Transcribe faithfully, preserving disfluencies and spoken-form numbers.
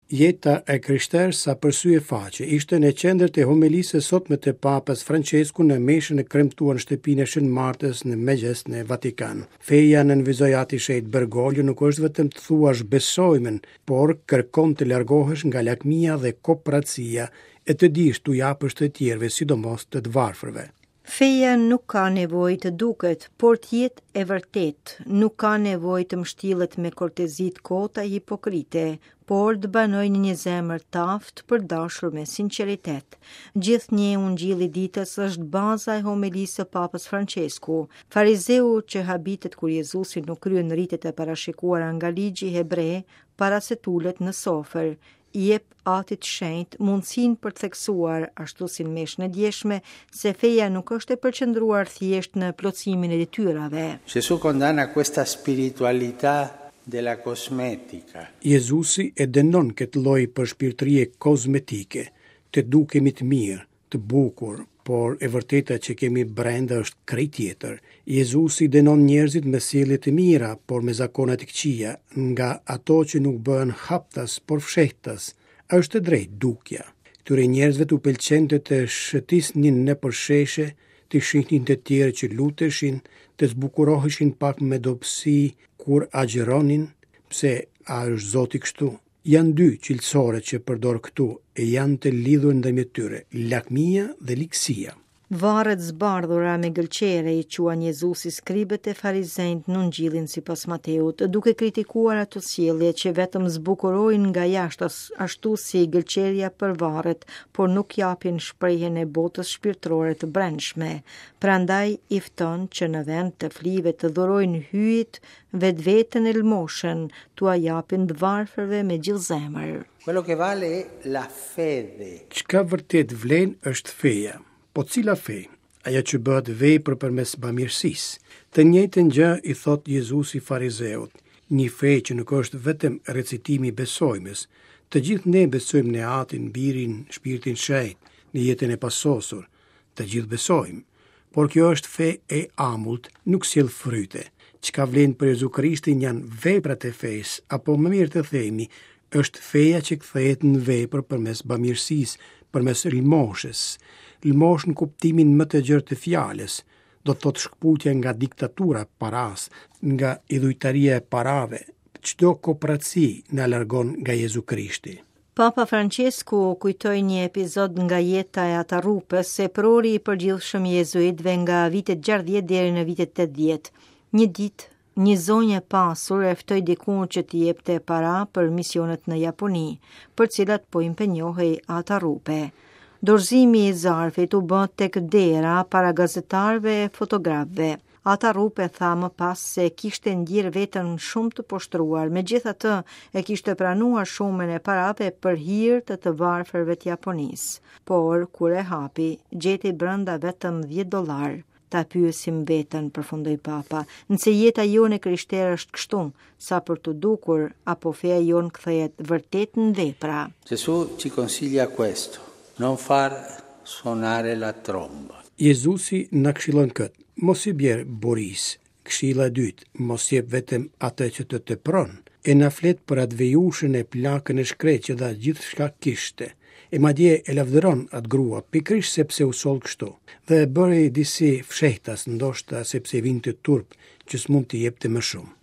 Jeta e krishterë sa për sy e faqe ishte në qendër të homilisë sotme të Papës Francesku në meshën e kremtuar në shtëpinë e Shën Martës në Megjes në Vatikan. Feja në nënvizoj ati shet Bergoglio nuk është vetëm të thuash besojmen, por kërkon të largohesh nga lakmia dhe kopratësia e të dish t'u japësh të tjerëve, sidomos të të varfërve. Feja nuk ka nevojë të duket, por të jetë e vërtet. Nuk ka nevojë të mështillet me kortezit kota hipokrite, por të banoj në një zemër taft për dashur me sinqeritet. Gjithnjë ungjilli i ditës është baza e homilisë së Papës Francesku. Farizeu që habitet kur Jezusi nuk kryen rritet e parashikuara nga ligji hebrej para se tulet në sofër, i jep atit shenjt mundësin për të theksuar ashtu si në meshën e djeshme se feja nuk është e përqendruar thjesht në plotësimin e detyrave. Gesù condanna questa spiritualità della cosmetica. Jezusi e dënon këtë lloj përshpirtërie kozmetike, të dukemi të mirë, të bukur, por e vërteta që kemi brenda është krejt tjetër. Jezusi dënon njerëzit me sjellje të mira, por me zakona të këqija, nga ato që nuk bëhen haptas, por fshehtas. Është e drejtë dukja. Këtyre njerëzve t'u pëlqente të shëtisnin në përsheshe, të shihnin të tjerë që luteshin, të zbukuroheshin pak me dobësi kur agjeronin, pse a është Zoti kështu? Janë dy cilësore që përdor këtu e janë të lidhur ndërmjet tyre, lakmia dhe likësia. Varret zbardhura me gëlqere i quan Jezusi skribët e farizejt në Ungjillin sipas Mateut, duke kritikuar ato sjellje që vetëm zbukurojnë nga jashtë ashtu si gëlqerja për varret, por nuk japin shprehjen e botës shpirtërore të brendshme. Prandaj i fton që në vend të flive të dhurojnë hyjit, vetveten e lmoshën, t'ua japin të varfërve me gjithë zemër. Quello che vale è la fede. Çka vërtet vlen është feja. Po cila fe? Ajo që bëhet vepër përmes bamirësisë. Të njëjtën gjë i thot Jezusi farizeut, një fe që nuk është vetëm recitimi i besojmës. Të gjithë ne besojmë në Atin, Birin, Shpirtin Shenjt, në jetën e pasosur. Të gjithë besojmë, por kjo është fe e amullt, nuk sjell fryte. Çka vlen për Jezu Krishtin janë veprat e fesë, apo më mirë të themi, është feja që kthehet në vepër përmes bamirësisë, përmes lmoshës. Lmosh në kuptimin më të gjerë të fjalës, do të thotë shkputje nga diktatura paras, nga idhujtaria e parave. Çdo kopratësi na largon nga Jezu Krishti. Papa Francesku kujtoi një epizod nga jeta e Atarrupës, se prori i përgjithshëm jezuitëve nga vitet gjashtëdhjetë deri në vitet tetëdhjetë. Një ditë, një zonjë e pasur e ftoi dikun që t'i jepte para për misionet në Japoni, për cilat po impenjohej Atarrupe. Dorëzimi i zarfit u bë tek dera para gazetarëve e fotografëve. Atarrupe tha më pas se kishte ndjer veten shumë të poshtruar, megjithatë e kishte pranuar shumën e parave për hir të të varfërve të Japonisë. Por kur e hapi, gjeti brenda vetëm dhjetë dollar. Ta pyesim veten, përfundoi Papa, nëse jeta jone krishtere është kështu, sa për të dukur, apo feja jon kthehet vërtet në vepra. Gesù ci consiglia questo. Non far suonare la tromba. Jezusi na këshillon këtë, mos i bjerë buris. Këshilla e dytë, mos jep vetëm atë që të tepron, e na flet për atë vejushën e plakën e shkret që dha gjithçka kishte. E madje e lavdëron atë grua, pikrisht sepse u soll kështu, dhe e bëri disi fshehtas, ndoshta sepse vinte turp që s'mund t'i jepte më shumë.